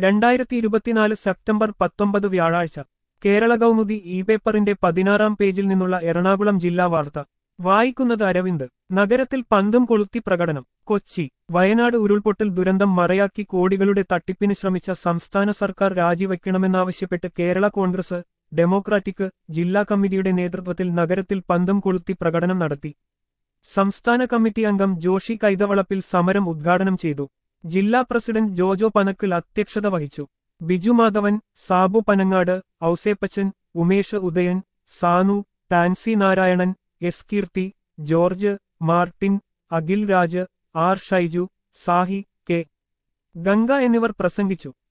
2024 September 19 വ്യാഴാഴ്ച Kerala Kaumudi E പേപ്പറിന്റെ 16-ാം പേജിൽ നിന്നുള്ള എറണാകുളം ജില്ലാ വാർത്ത വായിക്കുന്നത് അരവിന്ദ്. നഗരത്തിൽ പന്തും കൊളുത്തി പ്രകടനം. കൊച്ചി. വയനാട് ഉരുൾപൊട്ടൽ ദുരന്തം മറയാക്കി കോടികളുടെ തട്ടിപ്പിന് ശ്രമിച്ച സംസ്ഥാന സർക്കാർ രാജിവെക്കണമെന്നാവശ്യപ്പെട്ട് കേരള കോൺഗ്രസ് ഡെമോക്രാറ്റിക് ജില്ലാ കമ്മിറ്റിയുടെ നേതൃത്വത്തിൽ നഗരത്തിൽ പന്തും കൊളുത്തി പ്രകടനം നടത്തി. സംസ്ഥാന കമ്മിറ്റി അംഗം ജോഷി കൈതവളപ്പിൽ സമരം ഉദ്ഘാടനം ചെയ്തു. ജില്ലാ പ്രസിഡന്റ് ജോജോ പനക്കൽ അധ്യക്ഷത വഹിച്ചു. Biju Madhavan, Sabu Panangad, Ouseppachan, Umesh Udayan, Sanu, Tancy Narayanan, S Keerthi, George, Martin, Akhil Raj, R Shaiju, Sahi, K Ganga എന്നിവർ പ്രസംഗിച്ചു.